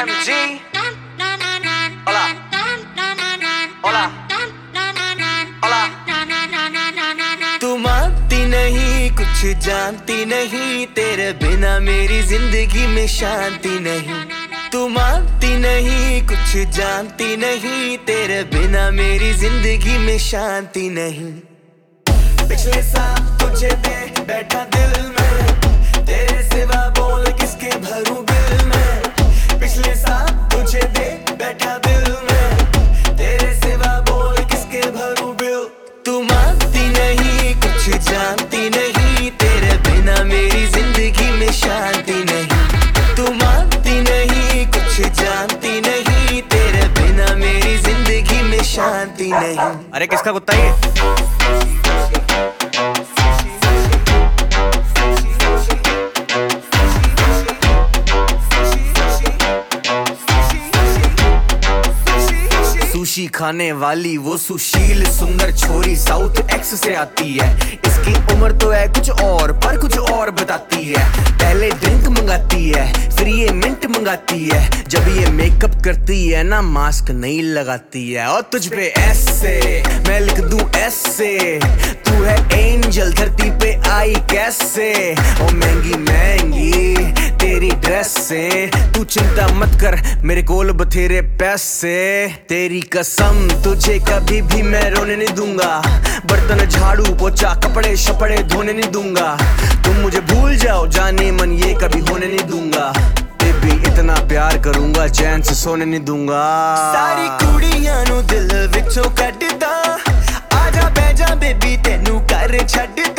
OMG. Hola. Hola. Hola. तू मानती नहीं, कुछ जानती नहीं, तेरे बिना मेरी जिंदगी में शांति नहीं। तू मानती नहीं, कुछ जानती नहीं, तेरे बिना मेरी जिंदगी में शांति नहीं। पिछले साल तुझे दे बैठा दिल में, तेरे सिवा बोल किसके भरूं बिल में। पिछले साल तुझे दे बैठा दिल में, तेरे सिवा बोल किसके भरूं बिल। तू मानती नहीं, कुछ जानती नहीं, तेरे बिना मेरी जिंदगी में शांति नहीं। तू मानती नहीं, कुछ जानती नहीं, तेरे बिना मेरी जिंदगी में शांति नहीं। अरे किसका कुत्ता ये? सुशी खाने वाली वो सुशील सुंदर छोरी साउथ एक्स से आती है। इसकी उम्र तो है कुछ और, पर कुछ और बताती है। पहले ड्रिंक मंगाती है, फिर ये मिंट मंगाती है। जब ये मेकअप करती है ना, मास्क नहीं लगाती है। और तुझ पे ऐसे मैं लिख दूं ऐसे, तू है एंजल धरती पे आई कैसे। ओ महंगी महंगी तेरी ड्रेस से, तू चिंता मत कर मेरे कोल बथेरे पैसे। तेरी कसम तुझे कभी भी मैं रोने नहीं दूंगा, बर्तन झाड़ू पोछा कपड़े शपड़े धोने नहीं दूंगा। तुम मुझे भूल जाओ जाने मन, ये कभी होने नहीं दूंगा। बेबी इतना प्यार करूंगा, चैन से सोने नहीं दूंगा। सारी कुड़ियां नु दिल विचों कड्डदा, आजा बैजा बेबी तेनू कर छड्डदा।